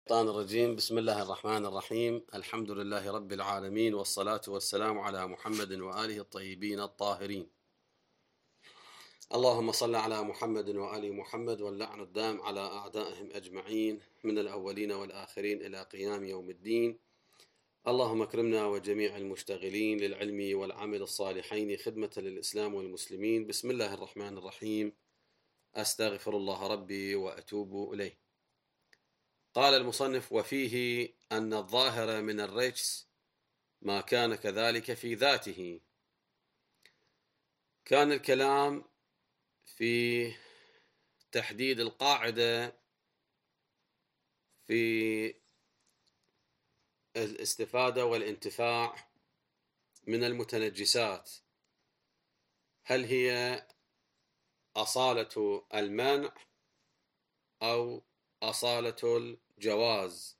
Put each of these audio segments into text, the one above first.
الشيطان الرجيم. بسم الله الرحمن الرحيم. الحمد لله رب العالمين، والصلاة والسلام على محمد وآله الطيبين الطاهرين. اللهم صل على محمد وآل محمد، واللعن الدام على أعدائهم أجمعين من الأولين والآخرين إلى قيام يوم الدين. اللهم اكرمنا وجميع المشتغلين للعلم والعمل الصالحين خدمة للإسلام والمسلمين. بسم الله الرحمن الرحيم. أستغفر الله ربي وأتوب إليه. قال المصنف: وفيه أن الظاهر من الرجس ما كان كذلك في ذاته. كان الكلام في تحديد القاعدة في الاستفادة والانتفاع من المتنجسات، هل هي أصالة المنع أو أصالة الجواز؟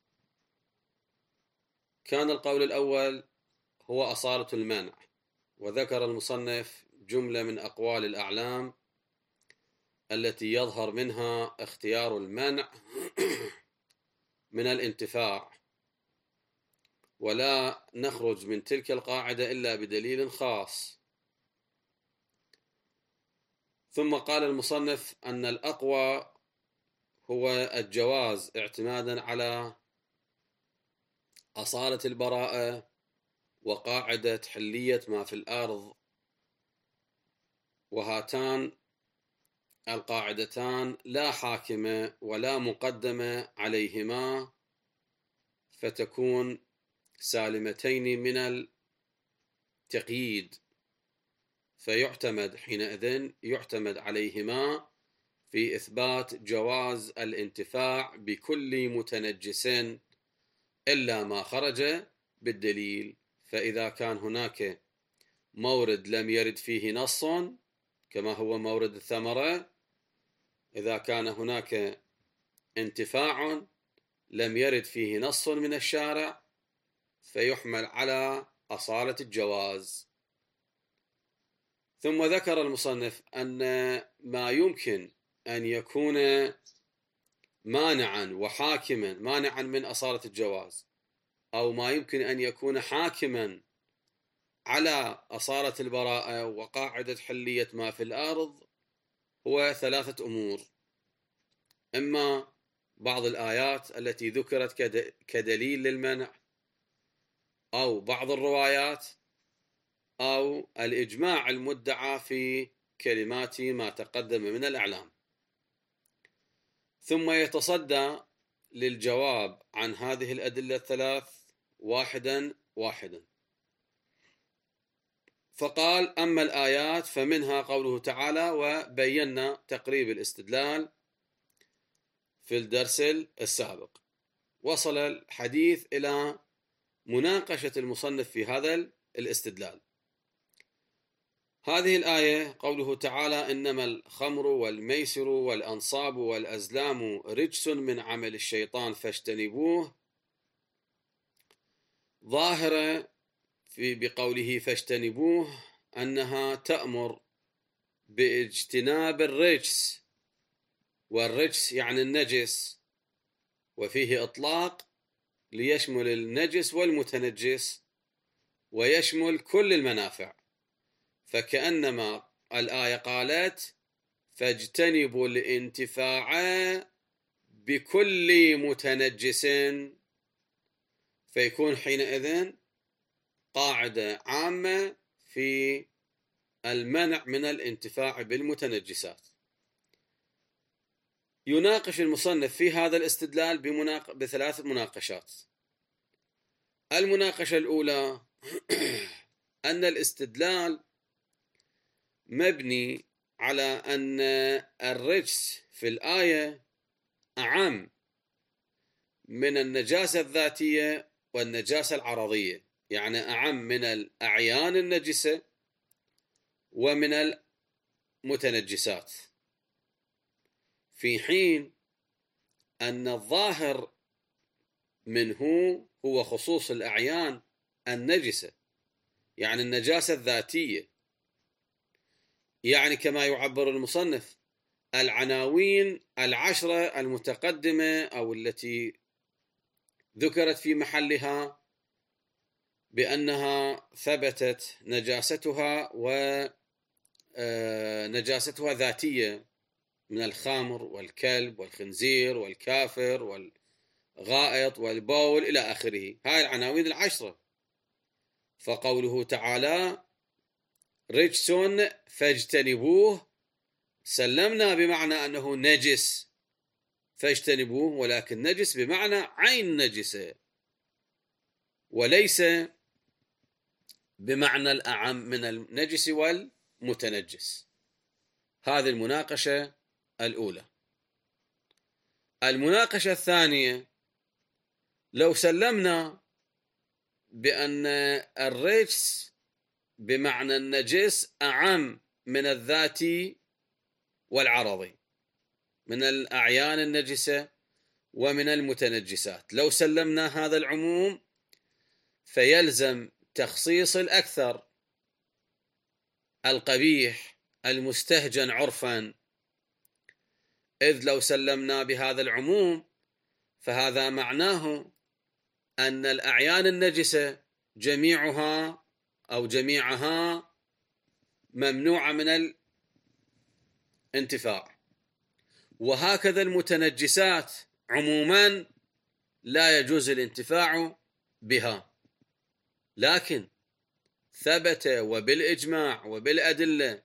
كان القول الأول هو أصالة المنع، وذكر المصنف جملة من أقوال الأعلام التي يظهر منها اختيار المنع من الانتفاع، ولا نخرج من تلك القاعدة إلا بدليل خاص. ثم قال المصنف أن الأقوى هو الجواز اعتمادا على أصالة البراءة وقاعدة حلية ما في الأرض، وهاتان القاعدتان لا حاكمة ولا مقدمة عليهما، فتكون سالمتين من التقييد، فيعتمد حينئذ عليهما في إثبات جواز الانتفاع بكل متنجس إلا ما خرج بالدليل. فإذا كان هناك مورد لم يرد فيه نص كما هو مورد الثمرة، إذا كان هناك انتفاع لم يرد فيه نص من الشارع فيحمل على أصالة الجواز. ثم ذكر المصنف أن ما يمكن أن يكون مانعا وحاكما، مانعا من أصالة الجواز، أو ما يمكن أن يكون حاكما على أصالة البراءة وقاعدة حلية ما في الأرض، هو ثلاثة أمور: إما بعض الآيات التي ذكرت كدليل للمنع، أو بعض الروايات، أو الإجماع المدعى في كلمات ما تقدم من الأعلام. ثم يتصدى للجواب عن هذه الأدلة الثلاث واحدا واحدا، فقال: أما الآيات فمنها قوله تعالى، وبينا تقريب الاستدلال في الدرس السابق. وصل الحديث إلى مناقشة المصنف في هذا الاستدلال. هذه الآية قوله تعالى: إنما الخمر والميسر والأنصاب والأزلام رجس من عمل الشيطان فاجتنبوه، ظاهرة بقوله فاجتنبوه أنها تأمر باجتناب الرجس، والرجس يعني النجس، وفيه إطلاق ليشمل النجس والمتنجس ويشمل كل المنافع، فكأنما الآية قالت فاجتنبوا الانتفاع بكل متنجس، فيكون حينئذ قاعدة عامة في المنع من الانتفاع بالمتنجسات. يناقش المصنف في هذا الاستدلال بثلاث مناقشات. المناقشة الأولى أن الاستدلال مبني على أن الرجس في الآية أعم من النجاسة الذاتية والنجاسة العرضية، يعني أعم من الأعيان النجسة ومن المتنجسات، في حين أن الظاهر منه هو خصوص الأعيان النجسة، يعني النجاسة الذاتية، يعني كما يعبر المصنف العناوين 10 المتقدمة أو التي ذكرت في محلها بأنها ثبتت نجاستها ونجاستها ذاتية من الخمر والكلب والخنزير والكافر والغائط والبول إلى آخره، هاي العناوين العشرة. فقوله تعالى رجس فاجتنبوه، سلمنا بمعنى أنه نجس فاجتنبوه، ولكن نجس بمعنى عين نجسة، وليس بمعنى الأعم من النجس والمتنجس. هذه المناقشة الأولى. المناقشة الثانية، لو سلمنا بأن الرجس بمعنى النجس أعم من الذاتي والعرضي، من الأعيان النجسة ومن المتنجسات، لو سلمنا هذا العموم فيلزم تخصيص الأكثر القبيح المستهجن عرفا، إذ لو سلمنا بهذا العموم فهذا معناه أن الأعيان النجسة جميعها أو جميعها ممنوعة من الانتفاع، وهكذا المتنجسات عموما لا يجوز الانتفاع بها. لكن ثبت وبالإجماع وبالأدلة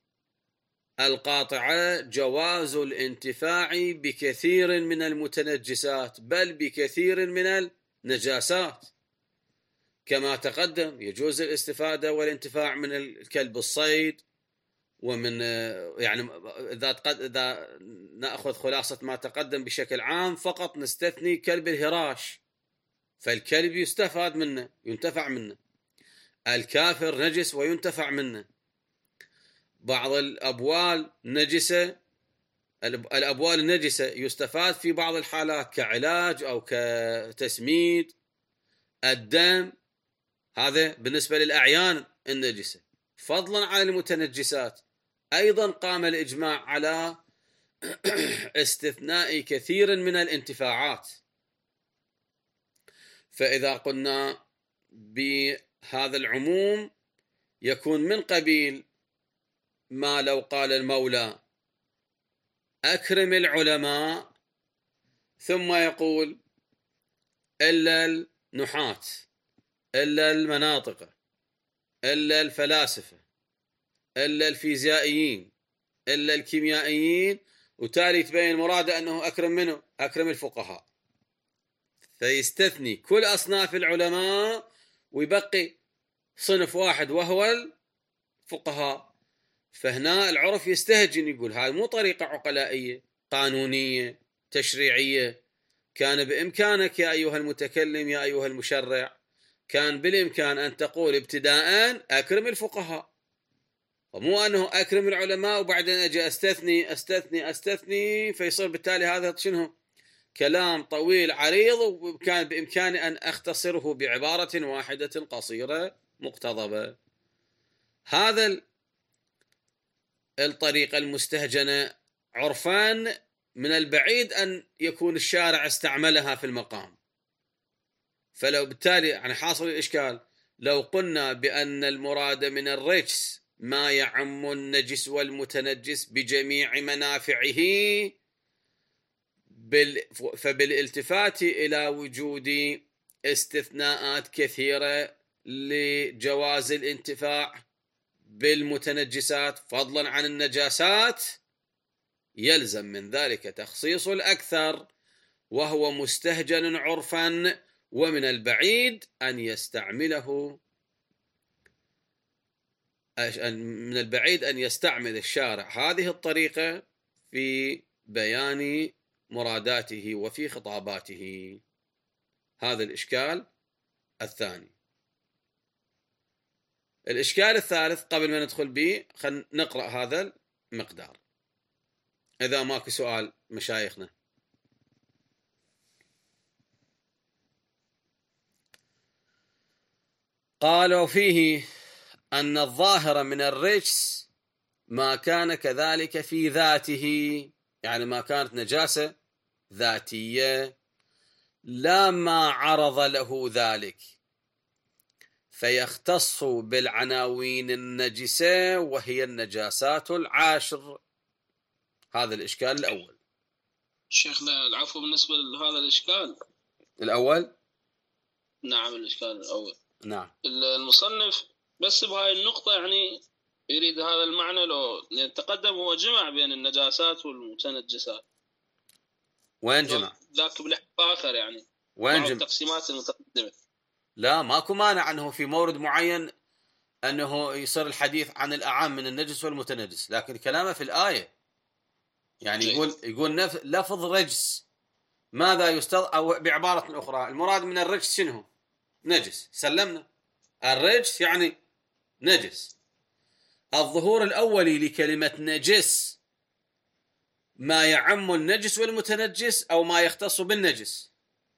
القاطعة جواز الانتفاع بكثير من المتنجسات، بل بكثير من النجاسات، كما تقدم يجوز الاستفادة والانتفاع من الكلب الصيد، ومن يعني إذا نأخذ خلاصة ما تقدم بشكل عام فقط نستثني كلب الهراش، فالكلب يستفاد منه ينتفع منه، الكافر نجس وينتفع منه، بعض الأبوال نجسة، الأبوال النجسة يستفاد في بعض الحالات كعلاج أو كتسميد، الدم هذا بالنسبة للأعيان النجسة، فضلا عن المتنجسات. أيضا قام الإجماع على استثناء كثير من الانتفاعات، فإذا قلنا بهذا العموم يكون من قبيل ما لو قال المولى أكرم العلماء ثم يقول إلا النحاة، إلا المناطق، إلا الفلاسفة، إلا الفيزيائيين، إلا الكيميائيين، وتالي تبين المراد أنه أكرم منه أكرم الفقهاء، فيستثني كل أصناف العلماء ويبقي صنف واحد وهو الفقهاء. فهنا العرف يستهجن يقول هاي مو طريقة عقلائية قانونية تشريعية، كان بإمكانك يا أيها المتكلم يا أيها المشرع، كان بالإمكان أن تقول ابتداء أكرم الفقهاء، ومو أنه أكرم العلماء وبعدين أجي أستثني فيصير بالتالي هذا شنو كلام طويل عريض، وكان بإمكاني أن أختصره بعبارة واحدة قصيرة مقتضبة. هذا الطريقة المستهجنة عرفان من البعيد أن يكون الشارع استعملها في المقام، فلو بالتالي يعني حاصل الإشكال لو قلنا بأن المراد من الرجس ما يعم النجس والمتنجس بجميع منافعه، فبالالتفات إلى وجود استثناءات كثيرة لجواز الانتفاع بالمتنجسات فضلا عن النجاسات يلزم من ذلك تخصيص الأكثر، وهو مستهجن عرفا، ومن البعيد أن يستعمل الشارع هذه الطريقة في بيان مراداته وفي خطاباته. هذا الإشكال الثاني. الإشكال الثالث قبل ما ندخل به خلينا نقرأ هذا المقدار إذا ماكو سؤال مشايخنا. قالوا فيه أن الظاهر من الرجس ما كان كذلك في ذاته، يعني ما كانت نجاسة ذاتية لا ما عرض له ذلك، فيختص بالعناوين النجسة وهي النجاسات العاشر. هذا الإشكال الأول. شيخنا العفو، بالنسبة لهذا الإشكال الأول، نعم الإشكال الأول، نعم، المصنف بس بهاي النقطة يعني يريد هذا المعنى، لو تقدم هو جمع بين النجاسات والمتنجسات. وين جمع؟ ذاك بلحظة آخر يعني وين مع جمع؟ التقسيمات المتقدمة. لا، ماكو مانع أنه في مورد معين أنه يصير الحديث عن الأعم من النجس والمتنجس، لكن كلامه في الآية يعني يقول لفظ رجس ماذا يستطيع، أو بعبارة أخرى المراد من الرجس شنو؟ نجس. سلمنا الرجس يعني نجس. الظهور الأولي لكلمة نجس ما يعم النجس والمتنجس أو ما يختص بالنجس.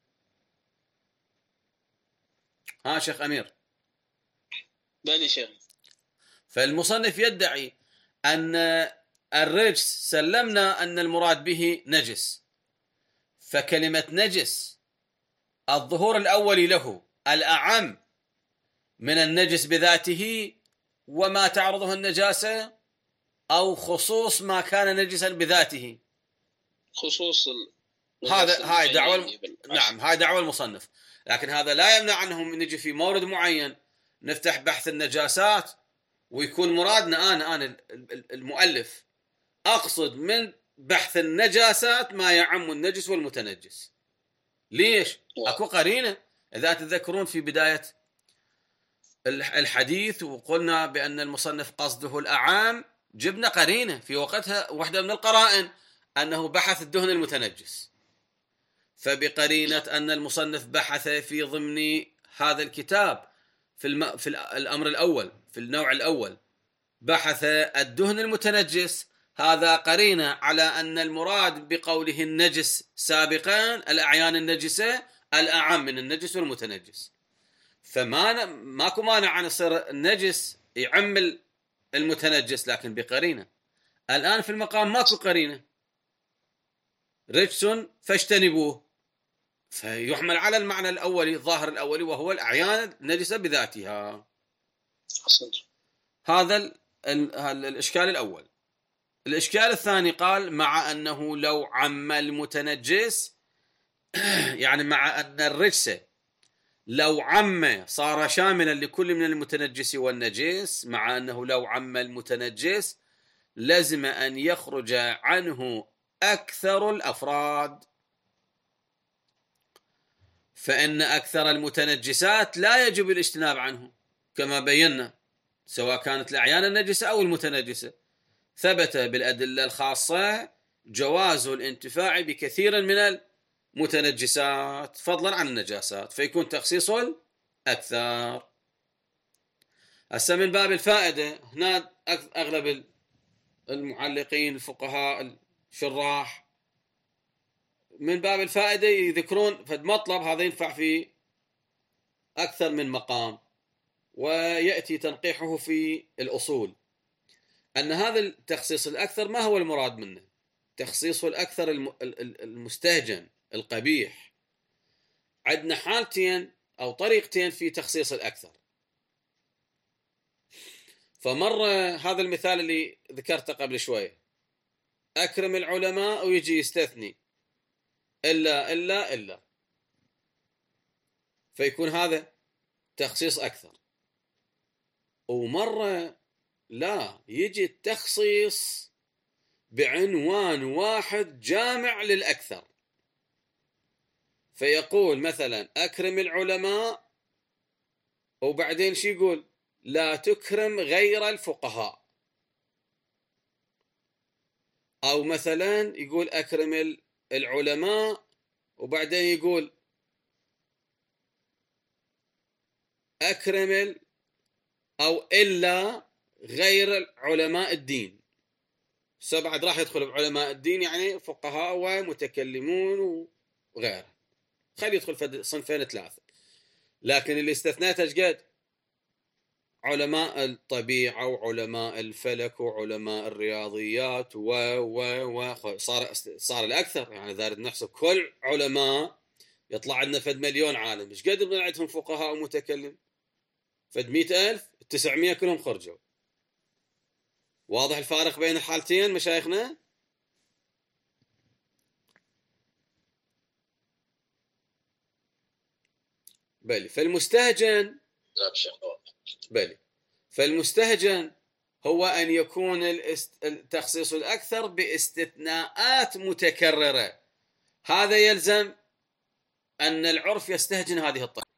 ها شيخ أمير؟ بلي شيخ. فالمصنف يدعي أن الرجس سلمنا أن المراد به نجس، فكلمة نجس الظهور الأولي له الأعم من النجس بذاته وما تعرضه النجاسة، أو خصوص ما كان نجسا بذاته. خصوص هاي دعوة، نعم، هاي دعوة المصنف، لكن هذا لا يمنع أنهم نجي في مورد معين نفتح بحث النجاسات ويكون مرادنا أنا المؤلف أقصد من بحث النجاسات ما يعم النجس والمتنجس. ليش؟ أكو قرينة. إذا تذكرون في بداية الحديث وقلنا بأن المصنف قصده الأعام، جبنا قرينة في وقتها، واحدة من القرائن أنه بحث الدهن المتنجس، فبقرينة أن المصنف بحث في ضمن هذا الكتاب في الأمر الأول، في النوع الأول بحث الدهن المتنجس، هذا قرينة على أن المراد بقوله النجس سابقا الأعيان النجسة الأعم من النجس والمتنجس. ماكو مانع أن يصير النجس يعم المتنجس لكن بقرينة. الآن في المقام ماكو قرينة، رجس فاجتنبوه، فيحمل على المعنى الأولي، الظاهر الأولي، وهو الأعيان النجسة بذاتها. هذا الإشكال الأول. الإشكال الثاني قال مع أنه لو عم المتنجس يعني مع أن الرجس لو عم صار شاملا لكل من المتنجس والنجس، مع أنه لو عم المتنجس لازم أن يخرج عنه أكثر الأفراد، فإن أكثر المتنجسات لا يجب الاجتناب عنه كما بينا، سواء كانت الأعيان النجسة أو المتنجسة. ثبت بالأدلة الخاصة جواز الانتفاع بكثير من المتنجسات فضلا عن النجاسات، فيكون تخصيص أكثر. هسه من باب الفائدة، هنا أغلب المعلقين الفقهاء الشراح من باب الفائدة يذكرون فد مطلب هذا ينفع في أكثر من مقام، ويأتي تنقيحه في الأصول، أن هذا التخصيص الأكثر ما هو المراد منه؟ تخصيص الأكثر المستهجن القبيح. عندنا حالتين أو طريقتين في تخصيص الأكثر. فمرة هذا المثال اللي ذكرته قبل شوية، أكرم العلماء ويجي يستثني إلا فيكون هذا تخصيص أكثر. ومرة لا، يجي التخصيص بعنوان واحد جامع للأكثر، فيقول مثلا أكرم العلماء، وبعدين شي يقول لا تكرم غير الفقهاء، أو مثلا يقول أكرم العلماء وبعدين يقول أكرم أو إلا غير علماء الدين. بعد راح يدخل بعلماء الدين يعني فقهاء ومتكلمون وغيره، خلي يدخل في صنفين ثلاثة. لكن اللي استثناته ايش؟ علماء الطبيعة وعلماء الفلك وعلماء الرياضيات صار الأكثر، يعني ذارد نحسب كل علماء يطلع عندنا فد مليون عالم، ايش قد من عندهم فقهاء ومتكلم؟ فد 100,000 900 كلهم خرجوا. واضح الفارق بين الحالتين مشايخنا؟ بلي. فالمستهجن فالمستهجن هو أن يكون التخصيص الأكثر باستثناءات متكررة. هذا يلزم أن العرف يستهجن هذه الطريقة.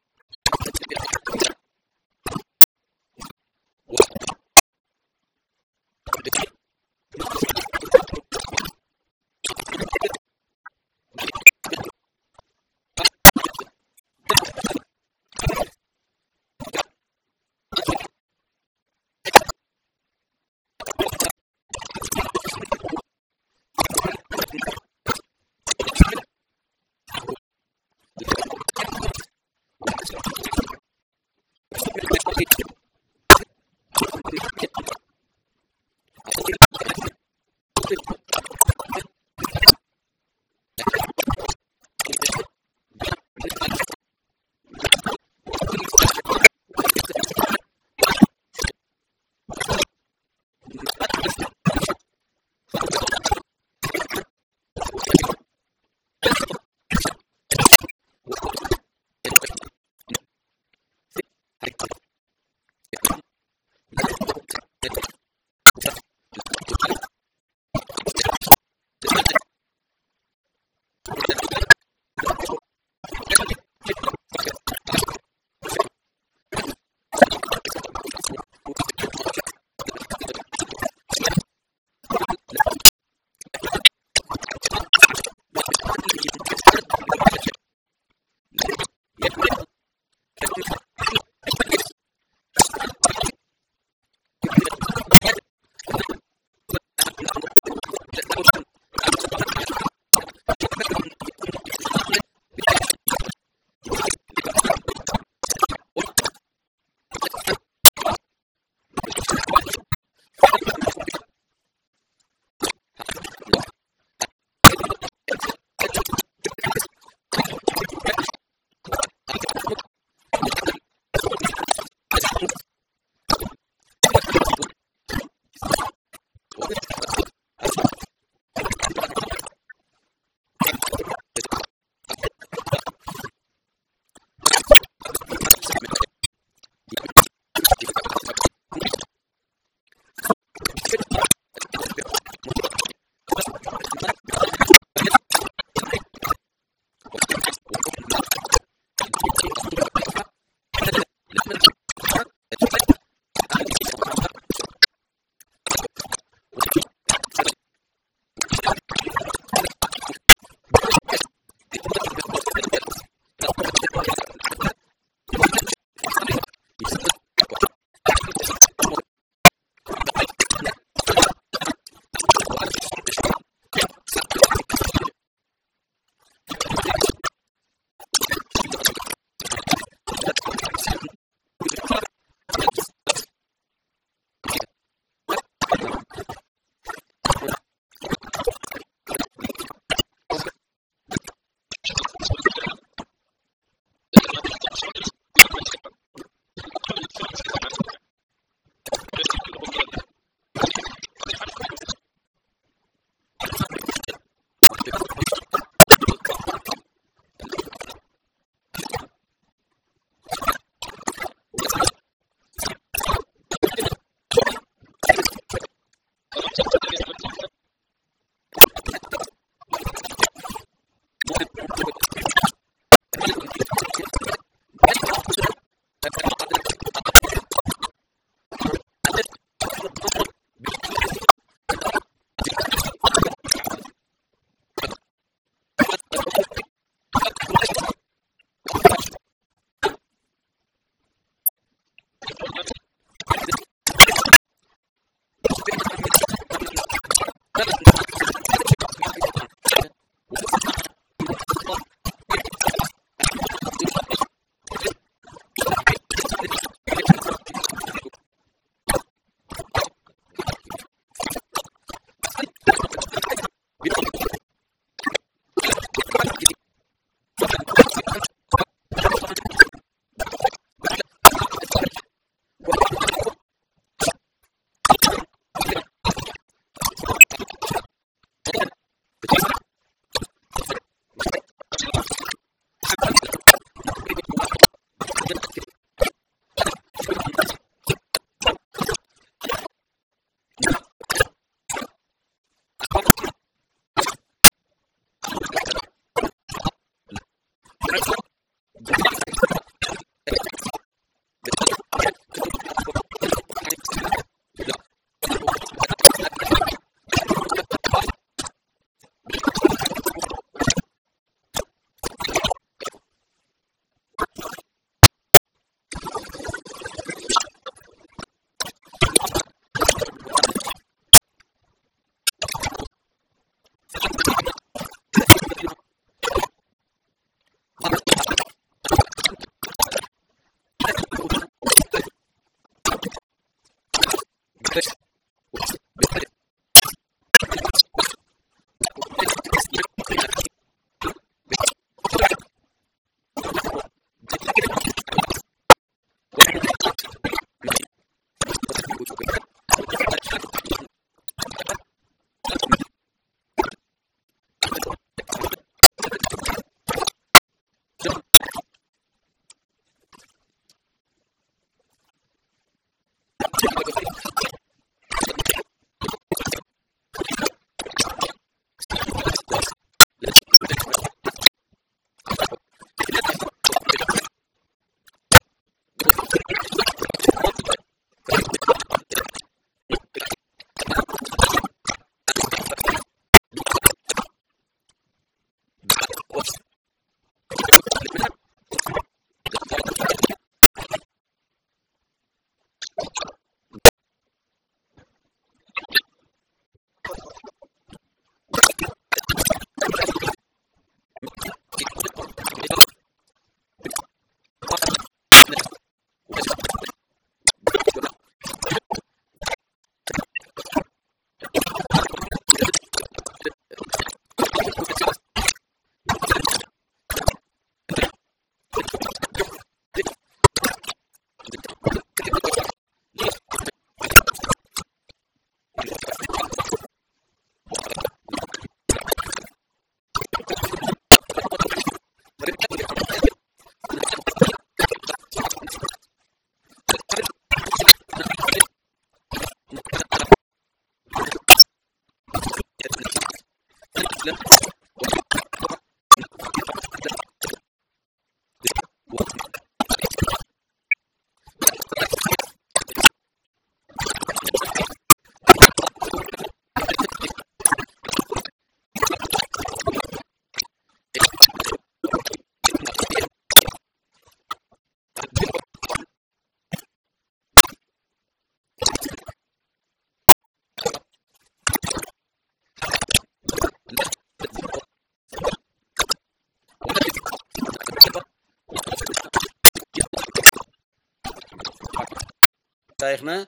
شيخنا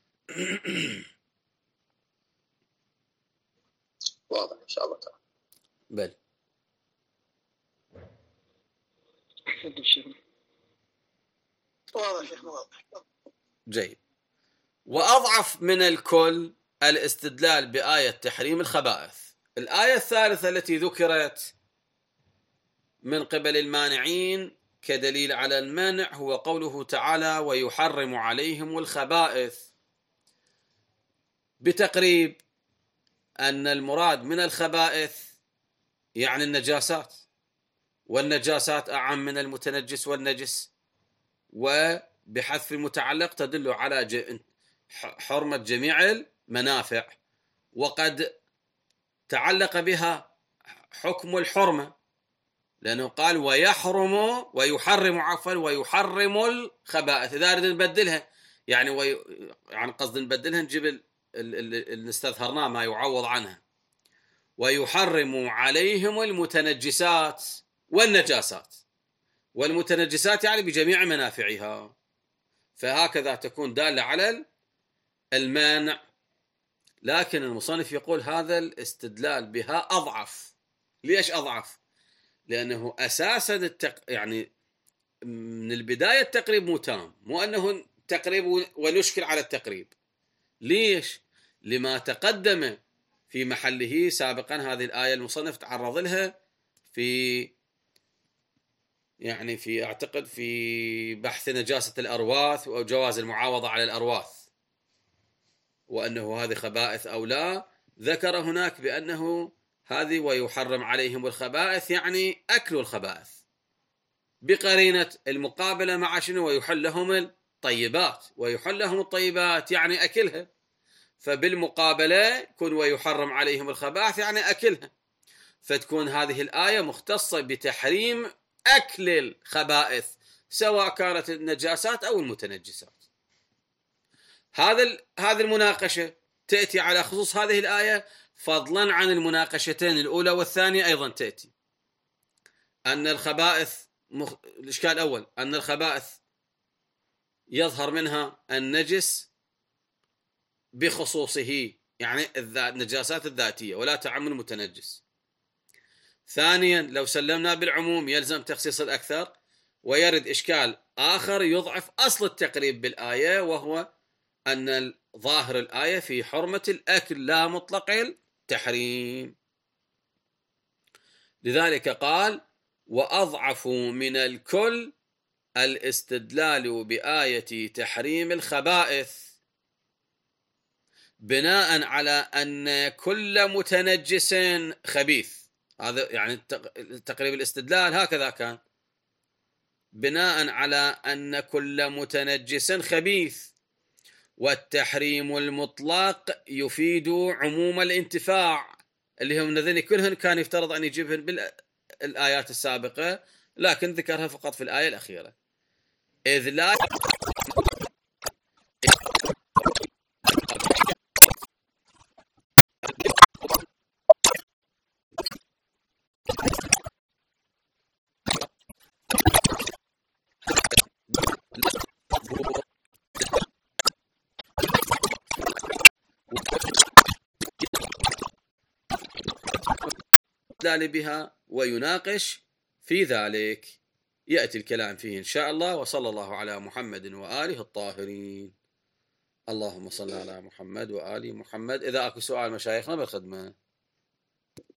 واضح ان شاء الله تعالى. بل واضح شيخ واضح. جيد. وأضعف من الكل الاستدلال بآية تحريم الخبائث. الآية الثالثة التي ذكرت من قبل المانعين كدليل على المنع هو قوله تعالى ويحرم عليهم الخبائث، بتقريب أن المراد من الخبائث يعني النجاسات، والنجاسات أعم من المتنجس والنجس، وبحذف المتعلق تدل على حرمة جميع المنافع، وقد تعلق بها حكم الحرمة لأنه قال ويحرم ويحرم الخبائث. إذا أريد نبدلها يعني قصد نبدلها نجيب اللي استظهرناه ما يعوض عنها، ويحرم عليهم المتنجسات والنجاسات، والمتنجسات يعني بجميع منافعها، فهكذا تكون دالة على المانع. لكن المصنف يقول هذا الاستدلال بها أضعف. ليش أضعف؟ لأنه أساسا يعني من البداية التقريب مو تام، مو أنه تقريب ونشكل على التقريب. ليش؟ لما تقدم في محله سابقا. هذه الآية المصنف تعرض لها في أعتقد في بحث نجاسة الأرواث وجواز المعاوضة على الأرواث، وأنه هذه خبائث أو لا. ذكر هناك بأنه هذه ويحرم عليهم الخبائث يعني أكل الخبائث، بقرينة المقابلة مع شنو؟ ويحل لهم الطيبات. ويحل لهم الطيبات يعني أكلها، فبالمقابلة يكون ويحرم عليهم الخبائث يعني أكلها، فتكون هذه الآية مختصة بتحريم أكل الخبائث سواء كانت النجاسات أو المتنجسات. هذه المناقشة تأتي على خصوص هذه الآية، فضلا عن المناقشتين الأولى والثانية أيضا تأتي أن الخبائث الإشكال الأول أن الخبائث يظهر منها النجس بخصوصه، يعني النجاسات الذاتية ولا تعم المتنجس. ثانيا لو سلمنا بالعموم يلزم تخصيص الأكثر، ويرد إشكال آخر يضعف أصل التقريب بالآية، وهو أن ظاهر الآية في حرمة الأكل لا مطلق التحريم. لذلك قال وأضعف من الكل الاستدلال بآية تحريم الخبائث بناء على أن كل متنجس خبيث. هذا يعني تقريب الاستدلال هكذا كان، بناء على أن كل متنجس خبيث، والتحريم المطلق يفيد عموم الانتفاع، اللي هم الذين كلهن كان يفترض أن يجيبهن بالآيات السابقة، لكن ذكرها فقط في الآية الأخيرة، إذ لا بها ويناقش في ذلك، يأتي الكلام فيه إن شاء الله. وصلى الله على محمد وآله الطاهرين. اللهم صل على محمد وآل محمد. إذا أكو سؤال مشايخنا بالخدمة.